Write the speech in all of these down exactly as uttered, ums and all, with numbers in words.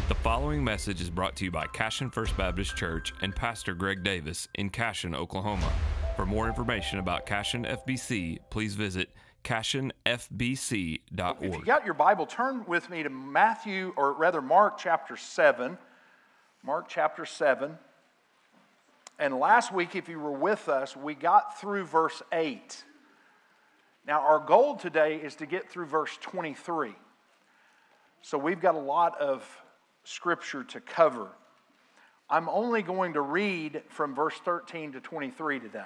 The following message is brought to you by Cashion First Baptist Church and Pastor Greg Davis in Cashion, Oklahoma. For more information about Cashion F B C, please visit cashion f b c dot org. If you got your Bible, turn with me to Matthew, or rather Mark chapter seven. Mark chapter seven. And last week, if you were with us, we got through verse eight. Now, our goal today is to get through verse twenty-three. So we've got a lot of scripture to cover. I'm only going to read from verse thirteen to twenty-three today.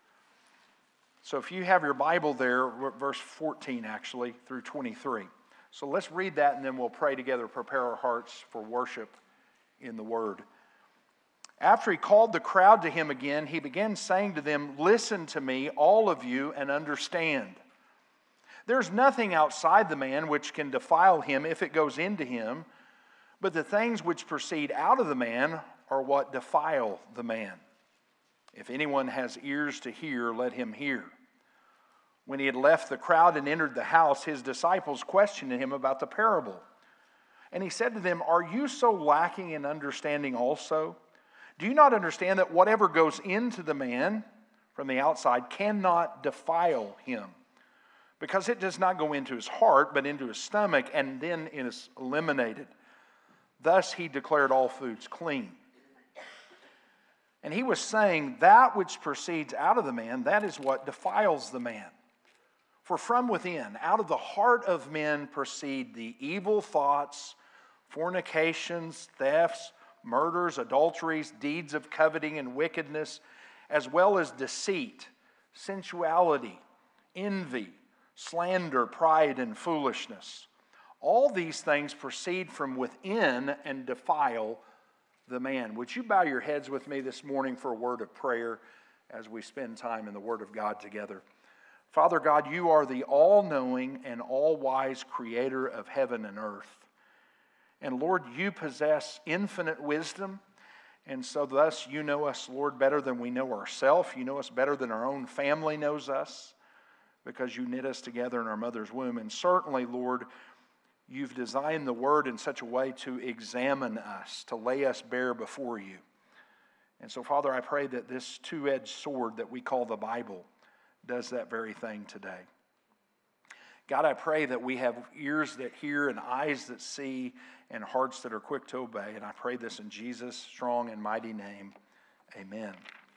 So if you have your Bible there, verse fourteen actually, through twenty-three. So let's read that and then we'll pray together, prepare our hearts for worship in the Word. After he called the crowd to him again, he began saying to them, "Listen to me, all of you, and understand. There's nothing outside the man which can defile him if it goes into him, but the things which proceed out of the man are what defile the man. If anyone has ears to hear, let him hear." When he had left the crowd and entered the house, his disciples questioned him about the parable. And he said to them, "Are you so lacking in understanding also? Do you not understand that whatever goes into the man from the outside cannot defile him? Because it does not go into his heart, but into his stomach, and then is eliminated. Thus he declared all foods clean." And he was saying, "That which proceeds out of the man, that is what defiles the man. For from within, out of the heart of men proceed the evil thoughts, fornications, thefts, murders, adulteries, deeds of coveting and wickedness, as well as deceit, sensuality, envy, slander, pride, and foolishness. All these things proceed from within and defile the man." Would you bow your heads with me this morning for a word of prayer as we spend time in the Word of God together? Father God, you are the all-knowing and all-wise creator of heaven and earth. And Lord, you possess infinite wisdom, and so thus you know us, Lord, better than we know ourselves. You know us better than our own family knows us, because you knit us together in our mother's womb. And certainly, Lord, you've designed the Word in such a way to examine us, to lay us bare before you. And so, Father, I pray that this two-edged sword that we call the Bible does that very thing today. God, I pray that we have ears that hear and eyes that see and hearts that are quick to obey. And I pray this in Jesus' strong and mighty name. Amen.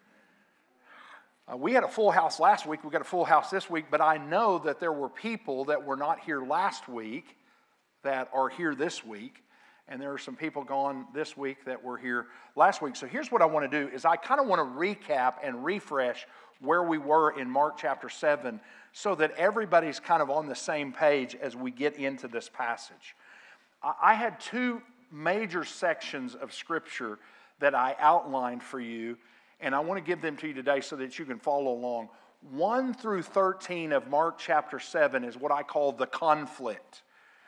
Uh, we had a full house last week. We got a full house this week. But I know that there were people that were not here last week that are here this week. And there are some people gone this week that were here last week. So here's what I want to do is I kind of want to recap and refresh where we were in Mark chapter seven so that everybody's kind of on the same page as we get into this passage. I had two major sections of Scripture that I outlined for you, and I want to give them to you today so that you can follow along. one through thirteen of Mark chapter seven is what I call the conflict.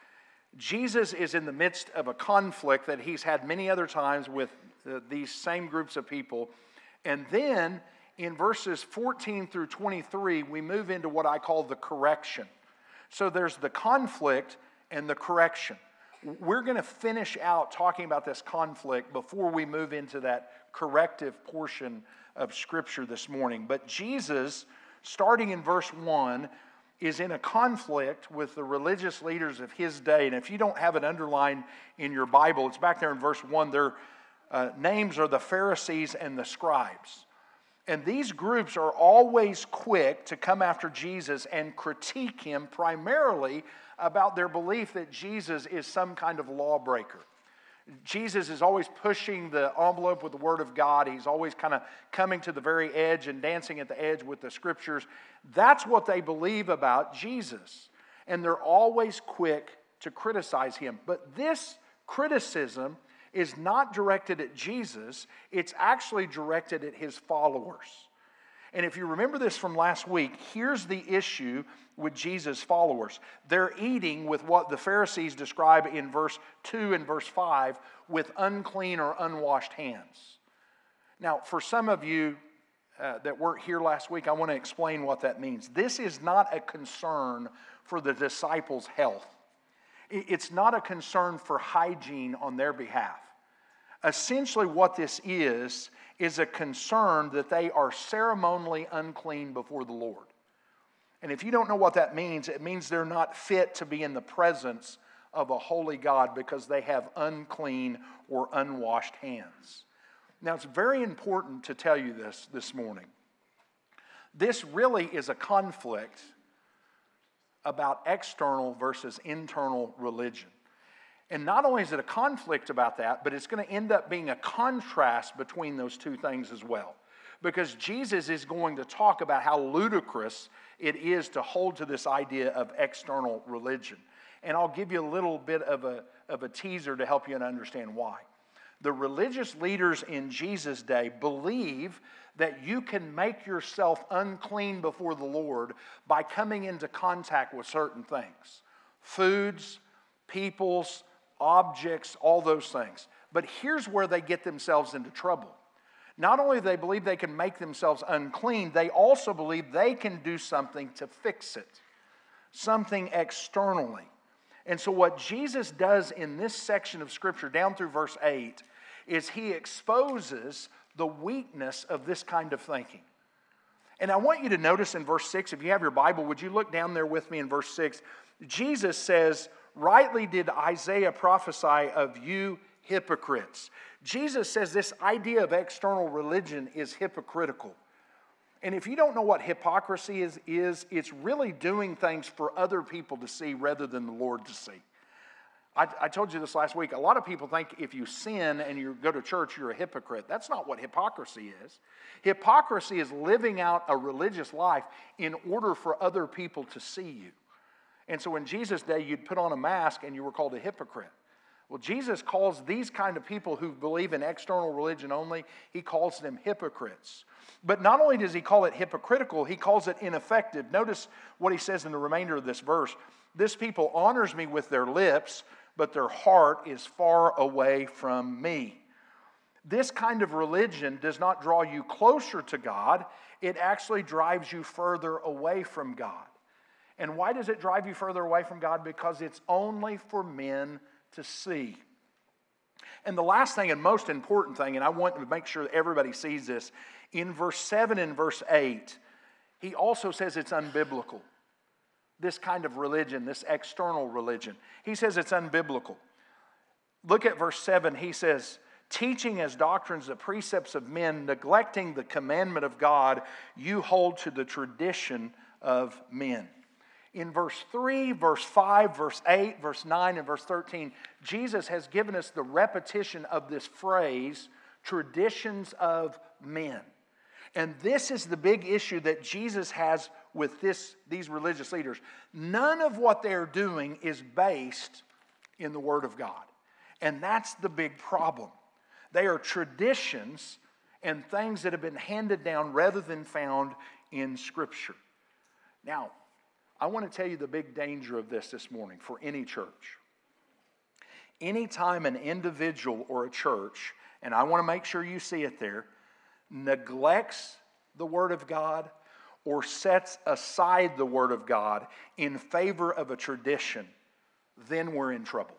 Jesus is in the midst of a conflict that he's had many other times with uh, these same groups of people. And then in verses fourteen through twenty-three, we move into what I call the correction. So there's the conflict and the correction. We're going to finish out talking about this conflict before we move into that corrective portion of Scripture this morning. But Jesus, starting in verse one, is in a conflict with the religious leaders of his day. And if you don't have it underlined in your Bible, it's back there in verse one. Their uh, names are the Pharisees and the scribes. And these groups are always quick to come after Jesus and critique him primarily about their belief that Jesus is some kind of lawbreaker. Jesus is always pushing the envelope with the Word of God. He's always kind of coming to the very edge and dancing at the edge with the Scriptures. That's what they believe about Jesus. And they're always quick to criticize him. But this criticism is not directed at Jesus. It's actually directed at his followers. And if you remember this from last week, here's the issue with Jesus' followers. They're eating with what the Pharisees describe in verse two and verse five with unclean or unwashed hands. Now, for some of you uh, that weren't here last week, I want to explain what that means. This is not a concern for the disciples' health. It's not a concern for hygiene on their behalf. Essentially what this is, is a concern that they are ceremonially unclean before the Lord. And if you don't know what that means, it means they're not fit to be in the presence of a holy God because they have unclean or unwashed hands. Now, it's very important to tell you this this morning. This really is a conflict about external versus internal religion. And not only is it a conflict about that, but it's going to end up being a contrast between those two things as well. Because Jesus is going to talk about how ludicrous it is to hold to this idea of external religion. And I'll give you a little bit of a, of a teaser to help you understand why. The religious leaders in Jesus' day believe that you can make yourself unclean before the Lord by coming into contact with certain things. Foods, peoples, objects, all those things. But here's where they get themselves into trouble. Not only do they believe they can make themselves unclean, they also believe they can do something to fix it. Something externally. And so what Jesus does in this section of Scripture, down through verse eight, is he exposes the weakness of this kind of thinking. And I want you to notice in verse six, if you have your Bible, would you look down there with me in verse six? Jesus says, "Rightly did Isaiah prophesy of you hypocrites." Jesus says this idea of external religion is hypocritical. And if you don't know what hypocrisy is, is it's really doing things for other people to see rather than the Lord to see. I, I told you this last week. A lot of people think if you sin and you go to church, you're a hypocrite. That's not what hypocrisy is. Hypocrisy is living out a religious life in order for other people to see you. And so in Jesus' day, you'd put on a mask and you were called a hypocrite. Well, Jesus calls these kind of people who believe in external religion only, he calls them hypocrites. But not only does he call it hypocritical, he calls it ineffective. Notice what he says in the remainder of this verse. "This people honors me with their lips, but their heart is far away from me." This kind of religion does not draw you closer to God. It actually drives you further away from God. And why does it drive you further away from God? Because it's only for men to see. And the last thing and most important thing, and I want to make sure that everybody sees this, in verse seven and verse eight, he also says it's unbiblical. This kind of religion, this external religion. He says it's unbiblical. Look at verse seven. He says, "Teaching as doctrines the precepts of men, neglecting the commandment of God, you hold to the tradition of men." In verse three, verse five, verse eight, verse nine, and verse thirteen, Jesus has given us the repetition of this phrase, traditions of men. And this is the big issue that Jesus has with this, these religious leaders. None of what they're doing is based in the Word of God. And that's the big problem. They are traditions and things that have been handed down rather than found in Scripture. Now, I want to tell you the big danger of this this morning for any church. Anytime an individual or a church, and I want to make sure you see it there, neglects the Word of God or sets aside the Word of God in favor of a tradition, then we're in trouble.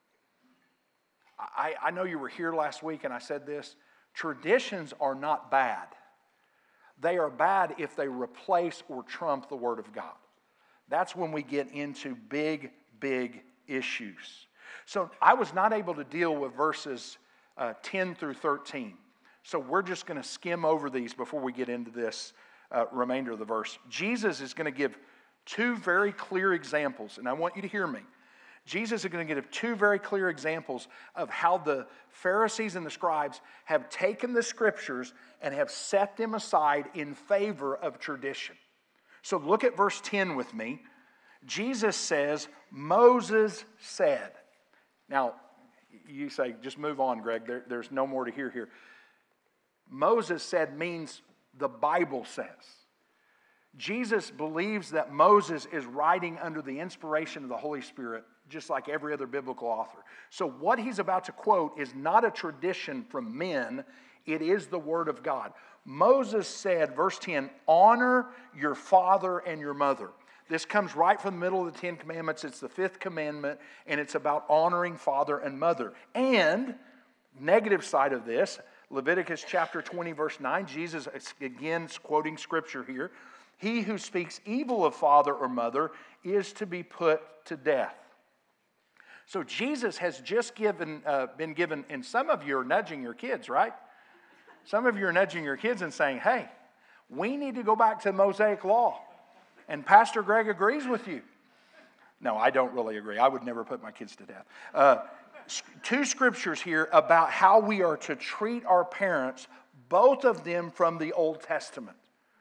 I, I know you were here last week and I said this. Traditions are not bad. They are bad if they replace or trump the Word of God. That's when we get into big, big issues. So I was not able to deal with verses uh, ten through thirteen. So we're just going to skim over these before we get into this uh, remainder of the verse. Jesus is going to give two very clear examples, and I want you to hear me. Jesus is going to give two very clear examples of how the Pharisees and the scribes have taken the Scriptures and have set them aside in favor of tradition. So look at verse ten with me. Jesus says, Moses said. Now, you say, just move on, Greg. There, there's no more to hear here. Moses said means the Bible says. Jesus believes that Moses is writing under the inspiration of the Holy Spirit, just like every other biblical author. So what he's about to quote is not a tradition from men. It is the Word of God. Moses said, verse ten, honor your father and your mother. This comes right from the middle of the Ten Commandments. It's the fifth commandment, and it's about honoring father and mother. And, negative side of this, Leviticus chapter twenty, verse nine, Jesus again quoting scripture here. He who speaks evil of father or mother is to be put to death. So Jesus has just given, uh, been given, and some of you are nudging your kids, right? Some of you are nudging your kids and saying, hey, we need to go back to Mosaic law. And Pastor Greg agrees with you. No, I don't really agree. I would never put my kids to death. Uh, two scriptures here about how we are to treat our parents, both of them from the Old Testament.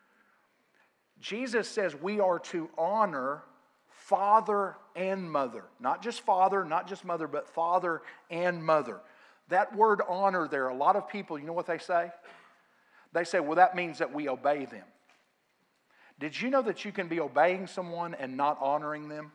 Jesus says we are to honor father and mother. Not just father, not just mother, but father and mother. That word honor there, a lot of people, you know what they say? They say, well, that means that we obey them. Did you know that you can be obeying someone and not honoring them?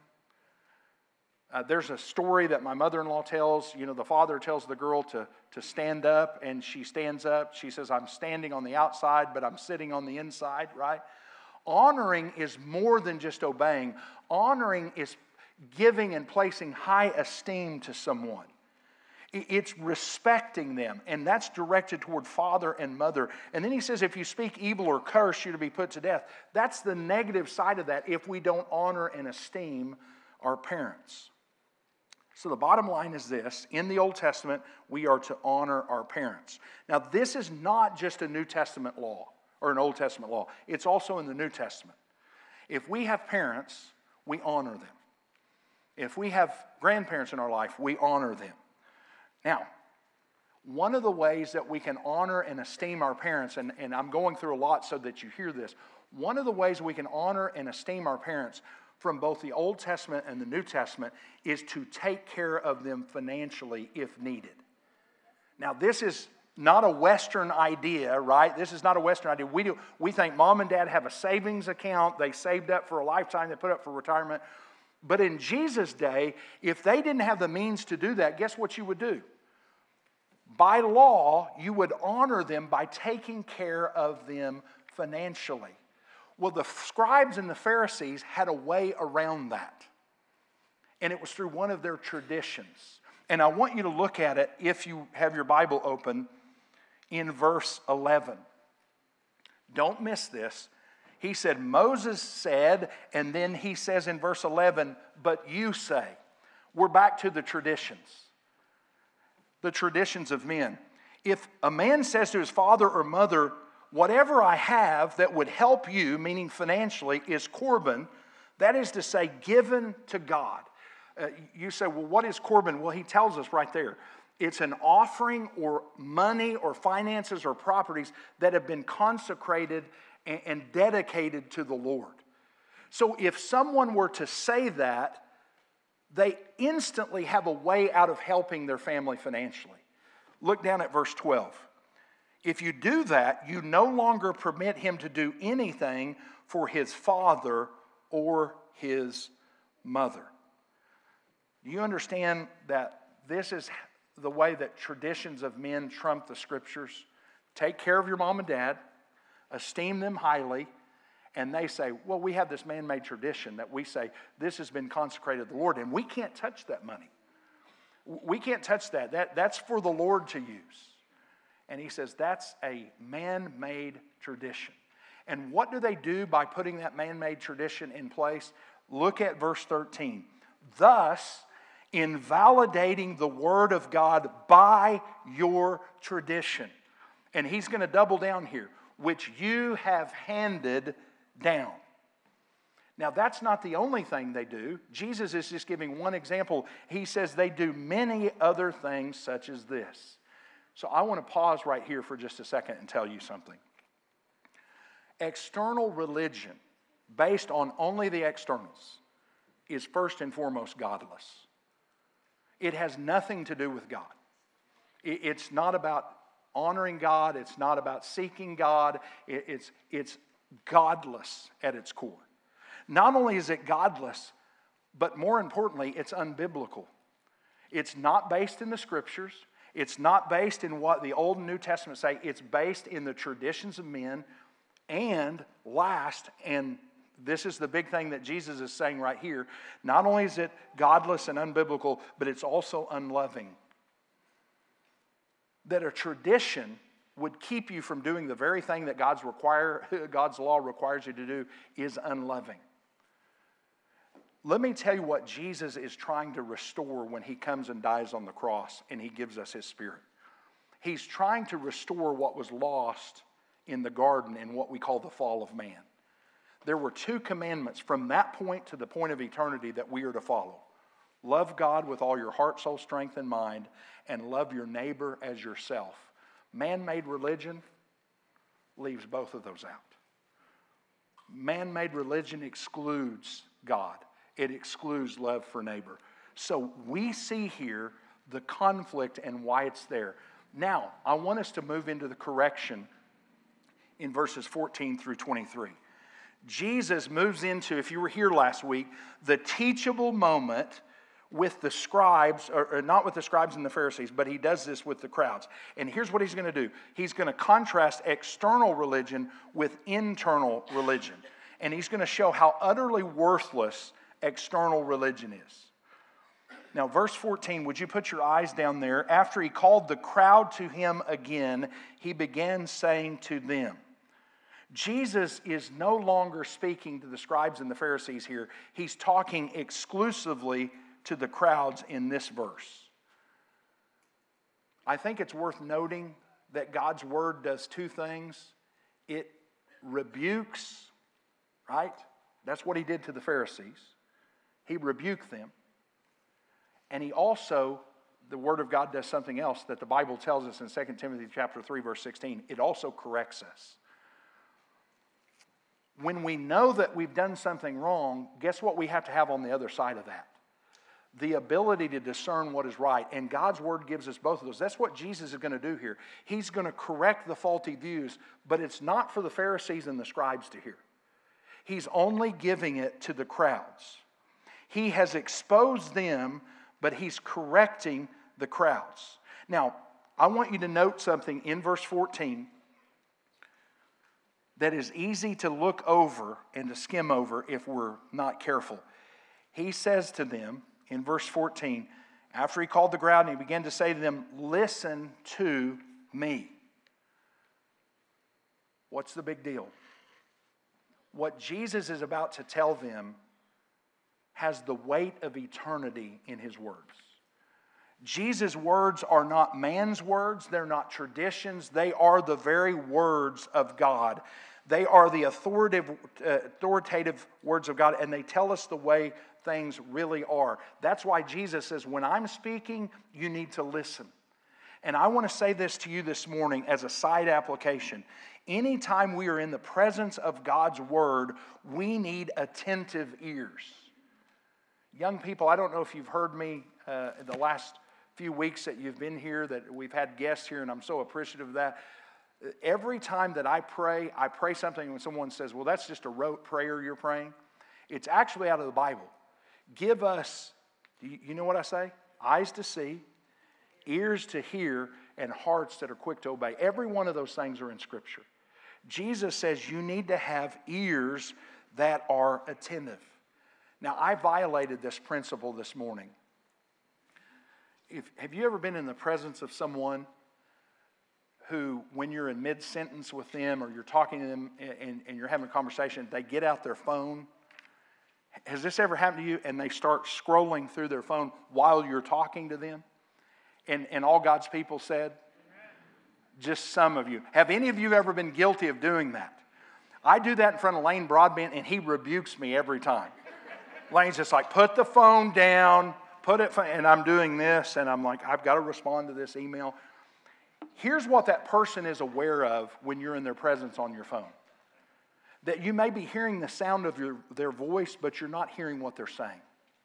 Uh, there's a story that my mother-in-law tells. You know, the father tells the girl to, to stand up, and she stands up. She says, I'm standing on the outside, but I'm sitting on the inside, right? Honoring is more than just obeying. Honoring is giving and placing high esteem to someone. It's respecting them, and that's directed toward father and mother. And then he says, if you speak evil or curse, you're to be put to death. That's the negative side of that if we don't honor and esteem our parents. So the bottom line is this. In the Old Testament, we are to honor our parents. Now, this is not just a New Testament law or an Old Testament law. It's also in the New Testament. If we have parents, we honor them. If we have grandparents in our life, we honor them. Now, one of the ways that we can honor and esteem our parents, and, and I'm going through a lot so that you hear this, one of the ways we can honor and esteem our parents from both the Old Testament and the New Testament is to take care of them financially if needed. Now, this is not a Western idea, right? This is not a Western idea. We do. We think mom and dad have a savings account. They saved up for a lifetime. They put up for retirement. But in Jesus' day, if they didn't have the means to do that, guess what you would do? By law, you would honor them by taking care of them financially. Well, the scribes and the Pharisees had a way around that. And it was through one of their traditions. And I want you to look at it, if you have your Bible open, in verse eleven. Don't miss this. He said, Moses said, and then he says in verse eleven, but you say. We're back to the traditions. The traditions of men. If a man says to his father or mother, whatever I have that would help you, meaning financially, is Corban, that is to say, given to God. Uh, you say, well, what is Corban? Well, he tells us right there. It's an offering or money or finances or properties that have been consecrated and, and dedicated to the Lord. So if someone were to say that, they instantly have a way out of helping their family financially. Look down at verse twelve. If you do that, you no longer permit him to do anything for his father or his mother. Do you understand that this is the way that traditions of men trump the scriptures? Take care of your mom and dad, esteem them highly, and they say, well, we have this man-made tradition that we say this has been consecrated to the Lord, and we can't touch that money. We can't touch that. that that's for the Lord to use. And he says that's a man-made tradition. And what do they do by putting that man-made tradition in place? Look at verse thirteen. Thus, invalidating the word of God by your tradition. And he's going to double down here, which you have handed down. Now, that's not the only thing they do. Jesus is just giving one example. He says they do many other things such as this. So I want to pause right here for just a second and tell you something. External religion, based on only the externals, is first and foremost godless. It has nothing to do with God. It's not about honoring God. It's not about seeking God. It's, it's godless at its core. Not only is it godless, but more importantly, it's unbiblical. It's not based in the scriptures. It's not based in what the Old and New Testament say. It's based in the traditions of men. And last and this is the big thing that Jesus is saying right here. Not only is it godless and unbiblical, but it's also unloving. That a tradition would keep you from doing the very thing that God's require, God's law requires you to do is unloving. Let me tell you what Jesus is trying to restore when he comes and dies on the cross and he gives us his Spirit. He's trying to restore what was lost in the garden in what we call the fall of man. There were two commandments from that point to the point of eternity that we are to follow. Love God with all your heart, soul, strength, and mind, and love your neighbor as yourself. Man-made religion leaves both of those out. Man-made religion excludes God. It excludes love for neighbor. So we see here the conflict and why it's there. Now, I want us to move into the correction in verses fourteen through twenty-three. Jesus moves into, if you were here last week, the teachable moment with the scribes, or, or not with the scribes and the Pharisees, but he does this with the crowds. And here's what he's going to do. He's going to contrast external religion with internal religion. And he's going to show how utterly worthless external religion is. Now, verse fourteen, would you put your eyes down there? After he called the crowd to him again, he began saying to them. Jesus is no longer speaking to the scribes and the Pharisees here. He's talking exclusively to the crowds in this verse. I think it's worth noting that God's word does two things. It rebukes, right? That's what he did to the Pharisees. He rebuked them. And he also, the word of God does something else that the Bible tells us in Second Timothy chapter three, verse sixteen. It also corrects us. When we know that we've done something wrong, guess what we have to have on the other side of that? The ability to discern what is right. And God's word gives us both of those. That's what Jesus is going to do here. He's going to correct the faulty views, but it's not for the Pharisees and the scribes to hear. He's only giving it to the crowds. He has exposed them, but he's correcting the crowds. Now, I want you to note something in verse fourteen that is easy to look over and to skim over if we're not careful. He says to them in verse fourteen, after he called the crowd and he began to say to them, listen to me. What's the big deal? What Jesus is about to tell them has the weight of eternity in his words. Jesus' words are not man's words. They're not traditions. They are the very words of God. They are the authoritative, uh, authoritative words of God, and they tell us the way things really are. That's why Jesus says, when I'm speaking, you need to listen. And I want to say this to you this morning as a side application. Anytime we are in the presence of God's word, we need attentive ears. Young people, I don't know if you've heard me uh, in the last few weeks that you've been here, that we've had guests here, and I'm so appreciative of that. Every time that I pray, I pray something when someone says, well, that's just a rote prayer you're praying. It's actually out of the Bible. Give us, you know what I say? Eyes to see, ears to hear, and hearts that are quick to obey. Every one of those things are in Scripture. Jesus says you need to have ears that are attentive. Now, I violated this principle this morning. If, have you ever been in the presence of someone who, when you're in mid-sentence with them or you're talking to them and, and you're having a conversation, they get out their phone? Has this ever happened to you? And they start scrolling through their phone while you're talking to them? And, and all God's people said? Just some of you. Have any of you ever been guilty of doing that? I do that in front of Lane Broadbent, and he rebukes me every time. Lane's just like, put the phone down, put it, and I'm doing this, and I'm like, I've got to respond to this email. Here's what that person is aware of when you're in their presence on your phone. That you may be hearing the sound of your, their voice, but you're not hearing what they're saying.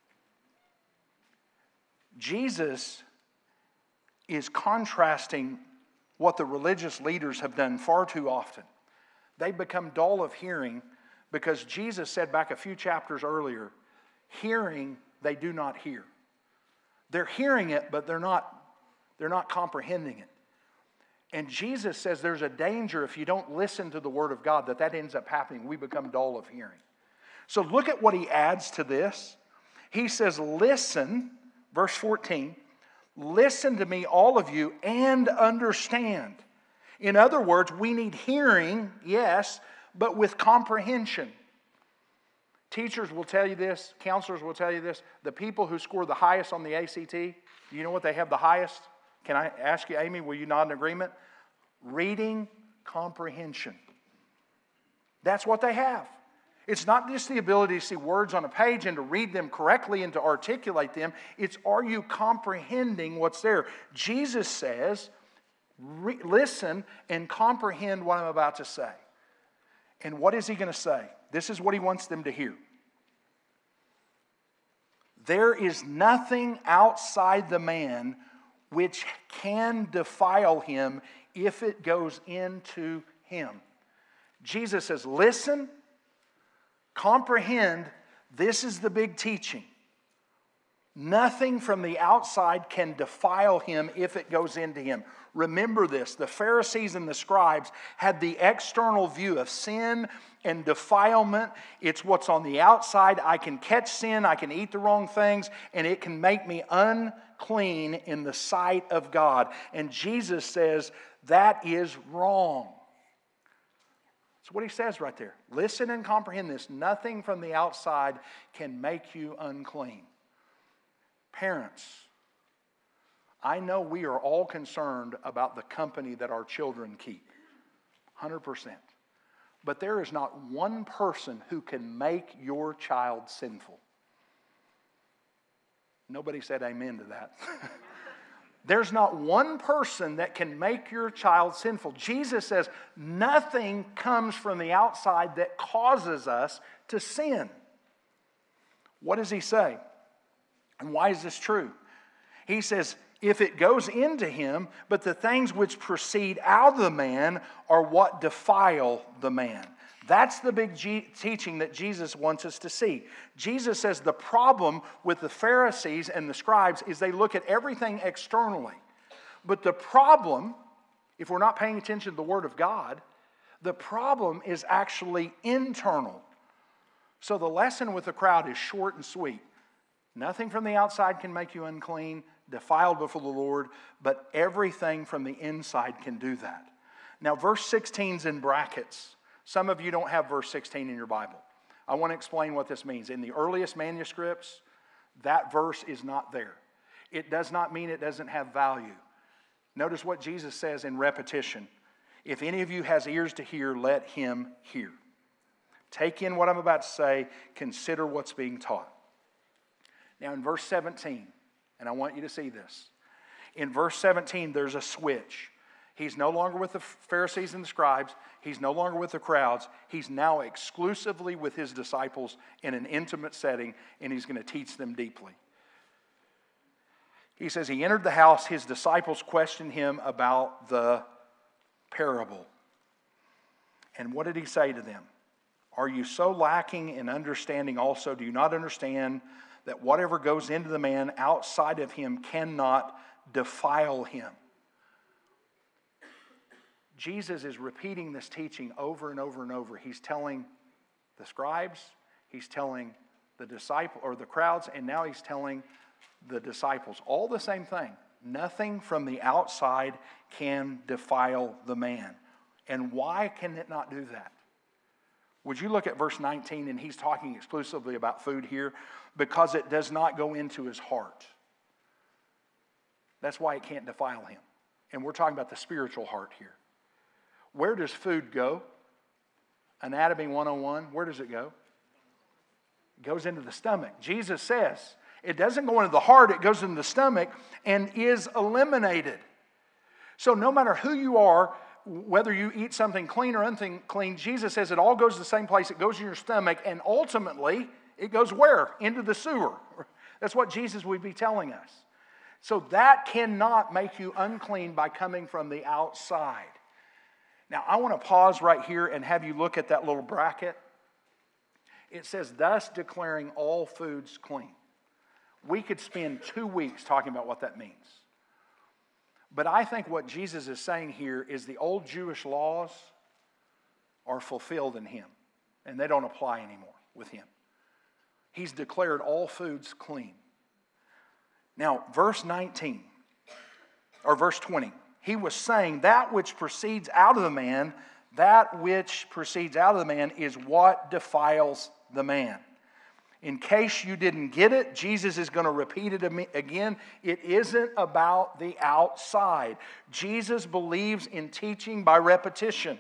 Jesus is contrasting what the religious leaders have done far too often. They become dull of hearing because Jesus said back a few chapters earlier, hearing they do not hear. They're hearing it, but they're not, they're not comprehending it. And Jesus says there's a danger if you don't listen to the Word of God that that ends up happening. We become dull of hearing. So look at what he adds to this. He says, listen, verse fourteen, listen to me, all of you, and understand. In other words, we need hearing, yes, but with comprehension. Teachers will tell you this, counselors will tell you this. The people who score the highest on the A C T, do you know what they have the highest? Can I ask you, Amy, will you nod in agreement? Reading comprehension. That's what they have. It's not just the ability to see words on a page and to read them correctly and to articulate them. It's, are you comprehending what's there? Jesus says, re- listen and comprehend what I'm about to say. And what is he going to say? This is what he wants them to hear. There is nothing outside the man which can defile him if it goes into him. Jesus says, listen, comprehend, this is the big teaching. Nothing from the outside can defile him if it goes into him. Remember this, the Pharisees and the scribes had the external view of sin and defilement. It's what's on the outside. I can catch sin, I can eat the wrong things, and it can make me unclean in the sight of God. And Jesus says that is wrong. That's what he says right there. Listen and comprehend this. Nothing from the outside can make you unclean. Parents, I know we are all concerned about the company that our children keep. one hundred percent. But there is not one person who can make your child sinful. Nobody said amen to that. There's not one person that can make your child sinful. Jesus says nothing comes from the outside that causes us to sin. What does he say? And why is this true? He says, if it goes into him, but the things which proceed out of the man are what defile the man. That's the big G- teaching that Jesus wants us to see. Jesus says the problem with the Pharisees and the scribes is they look at everything externally. But the problem, if we're not paying attention to the Word of God, the problem is actually internal. So the lesson with the crowd is short and sweet. Nothing from the outside can make you unclean, defiled before the Lord, but everything from the inside can do that. Now, verse sixteen is in brackets. Some of you don't have verse sixteen in your Bible. I want to explain what this means. In the earliest manuscripts, that verse is not there. It does not mean it doesn't have value. Notice what Jesus says in repetition. If any of you has ears to hear, let him hear. Take in what I'm about to say. Consider what's being taught. Now in verse seventeen, and I want you to see this. In verse seventeen, there's a switch. He's no longer with the Pharisees and the scribes. He's no longer with the crowds. He's now exclusively with his disciples in an intimate setting, and he's going to teach them deeply. He says, he entered the house. His disciples questioned him about the parable. And what did he say to them? Are you so lacking in understanding also? Do you not understand that whatever goes into the man outside of him cannot defile him? Jesus is repeating this teaching over and over and over. He's telling the scribes, he's telling the disciple or the crowds, and now he's telling the disciples. All the same thing. Nothing from the outside can defile the man. And why can it not do that? Would you look at verse nineteen, and he's talking exclusively about food here, because it does not go into his heart. That's why it can't defile him. And we're talking about the spiritual heart here. Where does food go? Anatomy one oh one, where does it go? It goes into the stomach. Jesus says it doesn't go into the heart, it goes into the stomach and is eliminated. So no matter who you are, whether you eat something clean or unclean, Jesus says it all goes to the same place. It goes in your stomach, and ultimately, it goes where? Into the sewer. That's what Jesus would be telling us. So that cannot make you unclean by coming from the outside. Now, I want to pause right here and have you look at that little bracket. It says, thus declaring all foods clean. We could spend two weeks talking about what that means. But I think what Jesus is saying here is the old Jewish laws are fulfilled in him, and they don't apply anymore with him. He's declared all foods clean. Now, verse nineteen, or verse twenty, he was saying that which proceeds out of the man, that which proceeds out of the man is what defiles the man. In case you didn't get it, Jesus is going to repeat it again. It isn't about the outside. Jesus believes in teaching by repetition.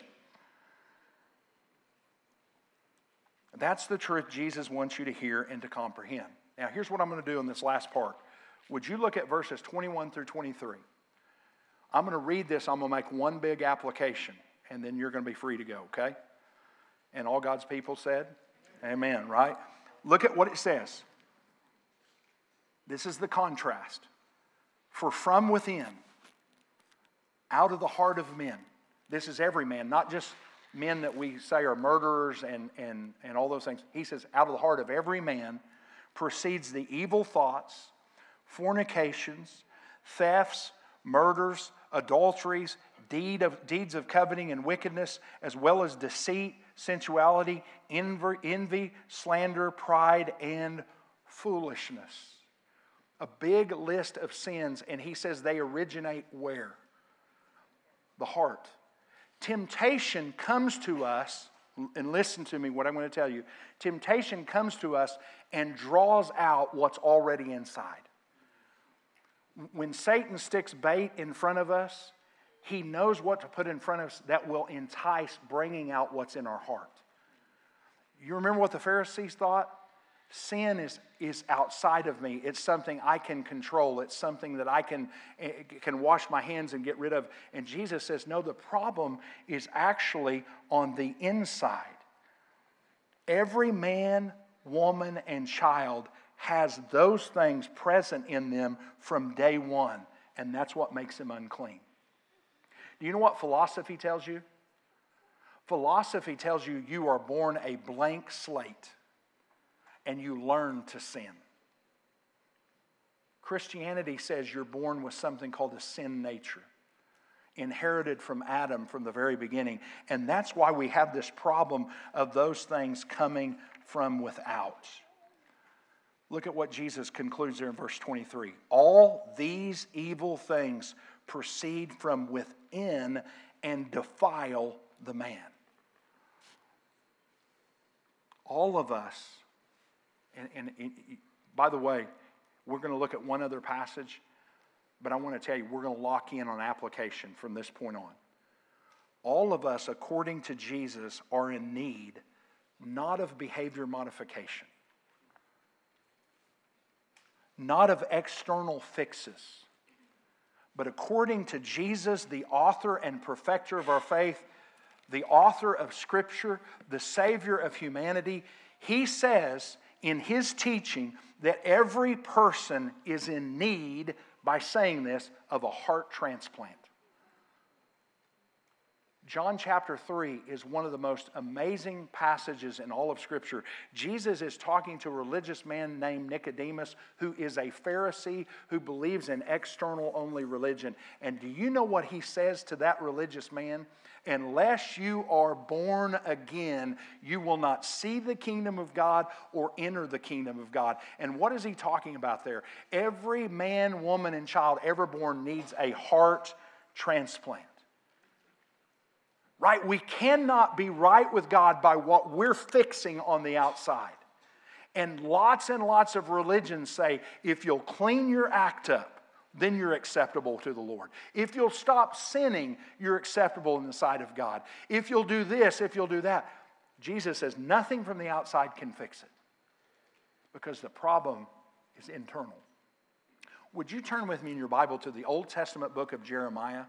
That's the truth Jesus wants you to hear and to comprehend. Now, here's what I'm going to do in this last part. Would you look at verses twenty-one through twenty-three? I'm going to read this. I'm going to make one big application, and then you're going to be free to go, okay? And all God's people said, amen, right? Look at what it says. This is the contrast. For from within, out of the heart of men, this is every man, not just men that we say are murderers and, and, and all those things. He says, out of the heart of every man proceeds the evil thoughts, fornications, thefts, murders, adulteries, deed of, deeds of coveting and wickedness, as well as deceit, sensuality, envy, envy, slander, pride, and foolishness. A big list of sins, and he says they originate where? The heart. Temptation comes to us, and listen to me what I'm going to tell you. Temptation comes to us and draws out what's already inside. When Satan sticks bait in front of us, he knows what to put in front of us that will entice bringing out what's in our heart. You remember what the Pharisees thought? Sin is, is outside of me. It's something I can control. It's something that I can, can wash my hands and get rid of. And Jesus says, no, the problem is actually on the inside. Every man, woman, and child has those things present in them from day one. And that's what makes them unclean. Do you know what philosophy tells you? Philosophy tells you you are born a blank slate and you learn to sin. Christianity says you're born with something called a sin nature, inherited from Adam from the very beginning. And that's why we have this problem of those things coming from without. Look at what Jesus concludes there in verse twenty-three. All these evil things proceed from within and defile the man. All of us, and, and, and by the way, we're going to look at one other passage, but I want to tell you, we're going to lock in on application from this point on. All of us, according to Jesus, are in need not of behavior modification, not of external fixes, but according to Jesus, the author and perfecter of our faith, the author of Scripture, the Savior of humanity, he says in his teaching that every person is in need, by saying this, of a heart transplant. John chapter three is one of the most amazing passages in all of Scripture. Jesus is talking to a religious man named Nicodemus, who is a Pharisee who believes in external-only religion. And do you know what he says to that religious man? Unless you are born again, you will not see the kingdom of God or enter the kingdom of God. And what is he talking about there? Every man, woman, and child ever born needs a heart transplant. Right? We cannot be right with God by what we're fixing on the outside. And lots and lots of religions say, if you'll clean your act up, then you're acceptable to the Lord. If you'll stop sinning, you're acceptable in the sight of God. If you'll do this, if you'll do that. Jesus says nothing from the outside can fix it, because the problem is internal. Would you turn with me in your Bible to the Old Testament book of Jeremiah?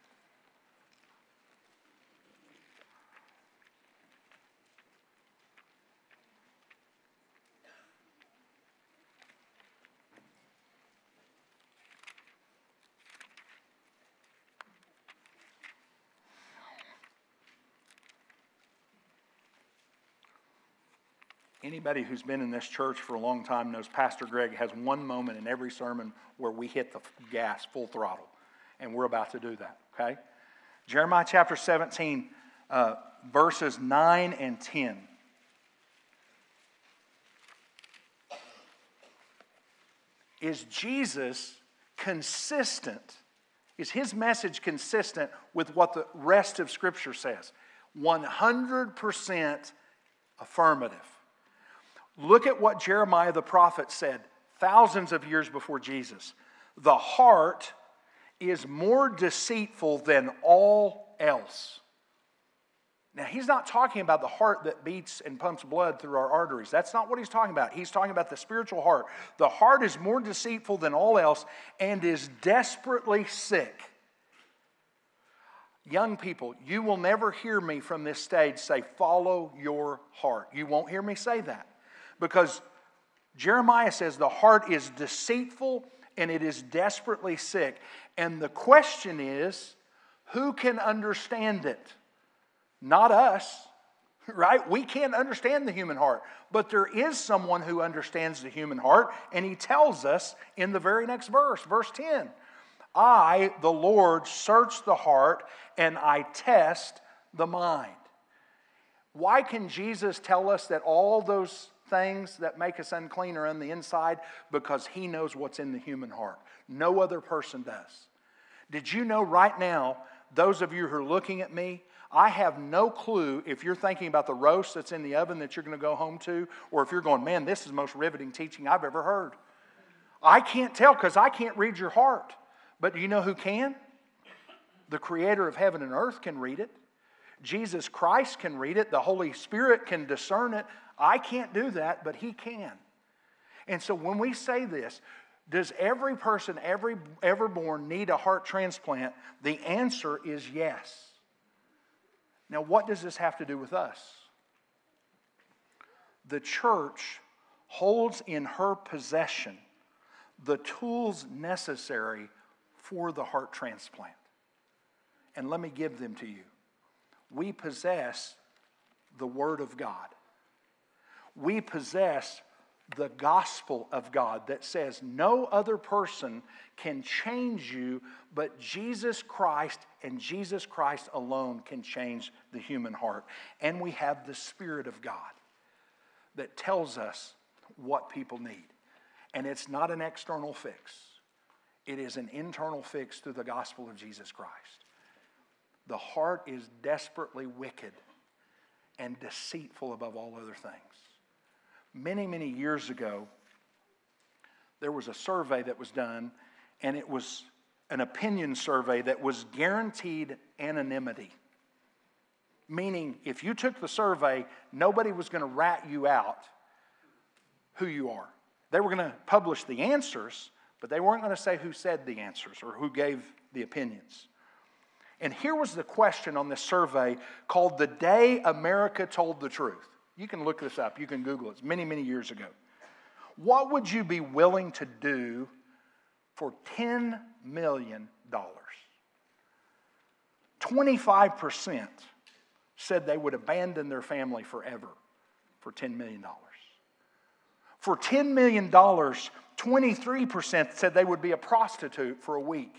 Anybody who's been in this church for a long time knows Pastor Greg has one moment in every sermon where we hit the gas full throttle. And we're about to do that, okay? Jeremiah chapter seventeen, uh, verses nine and ten. is Jesus consistent? Is his message consistent with what the rest of Scripture says? one hundred percent affirmative. Look at what Jeremiah the prophet said thousands of years before Jesus. The heart is more deceitful than all else. Now, he's not talking about the heart that beats and pumps blood through our arteries. That's not what he's talking about. He's talking about the spiritual heart. The heart is more deceitful than all else and is desperately sick. Young people, you will never hear me from this stage say, follow your heart. You won't hear me say that. Because Jeremiah says the heart is deceitful and it is desperately sick. And the question is, who can understand it? Not us, right? We can't understand the human heart. But there is someone who understands the human heart, and he tells us in the very next verse, verse ten. I, the Lord, search the heart, and I test the mind. Why can Jesus tell us that all those things that make us unclean are on the inside? Because he knows what's in the human heart. No other person does. Did you know right now, those of you who are looking at me, I have no clue if you're thinking about the roast that's in the oven that you're going to go home to, or if you're going, man, this is the most riveting teaching I've ever heard. I can't tell because I can't read your heart. But do you know who can? The Creator of heaven and earth can read it. Jesus Christ can read it. The Holy Spirit can discern it. I can't do that, but he can. And so when we say this, does every person every, ever born need a heart transplant? The answer is yes. Now, what does this have to do with us? The church holds in her possession the tools necessary for the heart transplant. And let me give them to you. We possess the Word of God. We possess the gospel of God that says no other person can change you, but Jesus Christ and Jesus Christ alone can change the human heart. And we have the Spirit of God that tells us what people need. And it's not an external fix. It is an internal fix through the gospel of Jesus Christ. The heart is desperately wicked and deceitful above all other things. Many, many years ago, there was a survey that was done, and it was an opinion survey that was guaranteed anonymity. Meaning, if you took the survey, nobody was going to rat you out who you are. They were going to publish the answers, but they weren't going to say who said the answers or who gave the opinions. And here was the question on this survey called The Day America Told the Truth. You can look this up. You can Google it. It's many, many years ago. What would you be willing to do for ten million dollars? twenty-five percent said they would abandon their family forever for ten million dollars. For ten million dollars, twenty-three percent said they would be a prostitute for a week.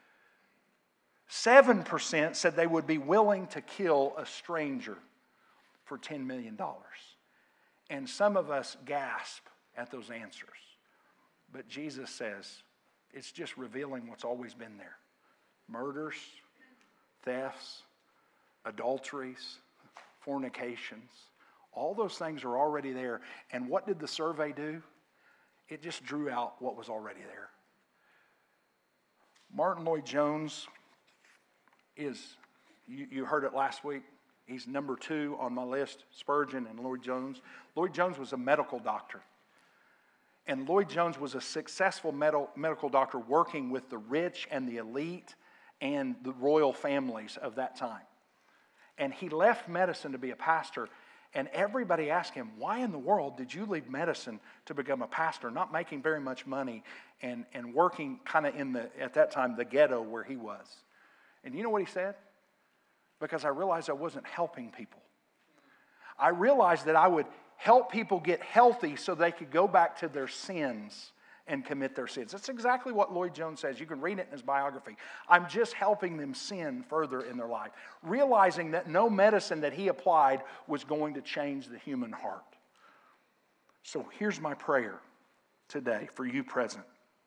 seven percent said they would be willing to kill a stranger for ten million dollars. And some of us gasp at those answers. But Jesus says it's just revealing what's always been there. Murders, thefts, adulteries, fornications, all those things are already there. And what did the survey do? It just drew out what was already there. Martin Lloyd-Jones is, you, you heard it last week, he's number two on my list, Spurgeon and Lloyd-Jones. Lloyd-Jones was a medical doctor. And Lloyd-Jones was a successful med- medical doctor working with the rich and the elite and the royal families of that time. And he left medicine to be a pastor. And everybody asked him, why in the world did you leave medicine to become a pastor, not making very much money and, and working kind of in the, at that time, the ghetto where he was? And you know what he said? Because I realized I wasn't helping people. I realized that I would help people get healthy so they could go back to their sins and commit their sins. That's exactly what Lloyd-Jones says. You can read it in his biography. I'm just helping them sin further in their life. Realizing that no medicine that he applied was going to change the human heart. So here's my prayer today for you present.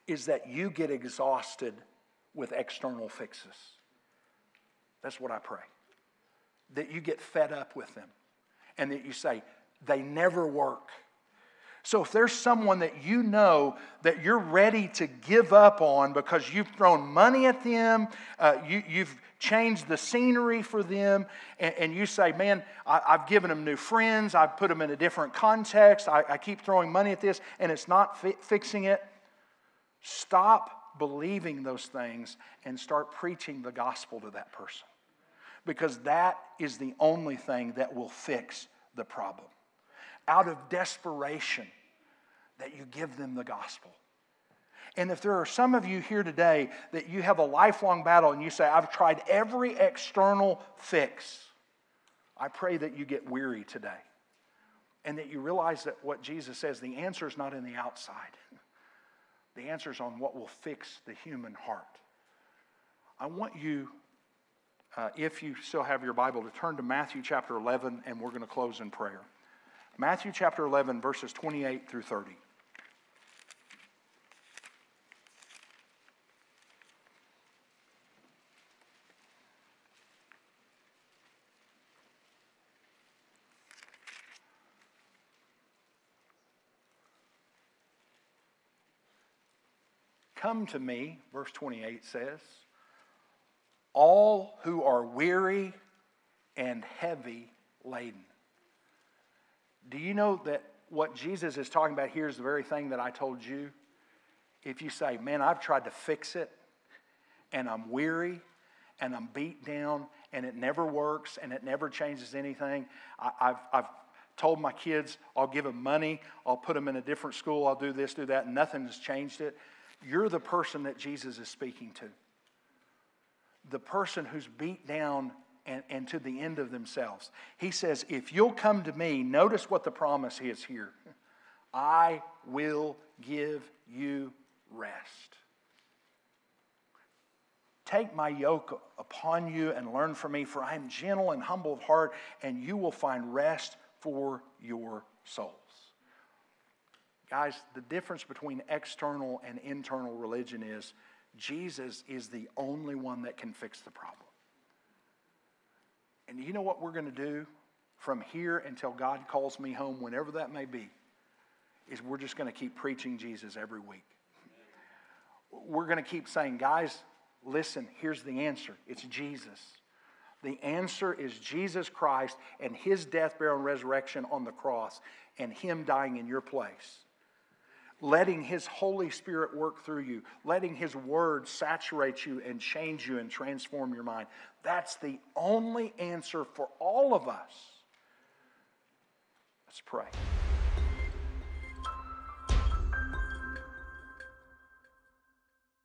is that you get exhausted with external fixes. That's what I pray. That you get fed up with them and that you say, they never work. So if there's someone that you know that you're ready to give up on because you've thrown money at them, uh, you, you've changed the scenery for them, and, and you say, man, I, I've given them new friends, I've put them in a different context, I, I keep throwing money at this, and it's not fi- fixing it. Stop believing those things and start preaching the gospel to that person. Because that is the only thing that will fix the problem. Out of desperation, that you give them the gospel. And if there are some of you here today that you have a lifelong battle and you say, I've tried every external fix, I pray that you get weary today. And that you realize that what Jesus says, the answer is not in the outside. The answer is on what will fix the human heart. I want you, uh, if you still have your Bible, to turn to Matthew chapter eleven, and we're going to close in prayer. Matthew chapter eleven, verses twenty-eight through thirty. Come to me, verse twenty-eight says, all who are weary and heavy laden. Do you know that what Jesus is talking about here is the very thing that I told you? If you say, man, I've tried to fix it, and I'm weary, and I'm beat down, and it never works, and it never changes anything. I, I've, I've told my kids, I'll give them money, I'll put them in a different school, I'll do this, do that, and nothing has changed it. You're the person that Jesus is speaking to. The person who's beat down and, and to the end of themselves. He says, if you'll come to me, notice what the promise is here. I will give you rest. Take my yoke upon you and learn from me, for I am gentle and humble of heart, and you will find rest for your souls. Guys, the difference between external and internal religion is Jesus is the only one that can fix the problem. And you know what we're going to do from here until God calls me home, whenever that may be, is we're just going to keep preaching Jesus every week. We're going to keep saying, guys, listen, here's the answer. It's Jesus. The answer is Jesus Christ and His death, burial, and resurrection on the cross, and Him dying in your place. Letting His Holy Spirit work through you. Letting His Word saturate you and change you and transform your mind. That's the only answer for all of us. Let's pray.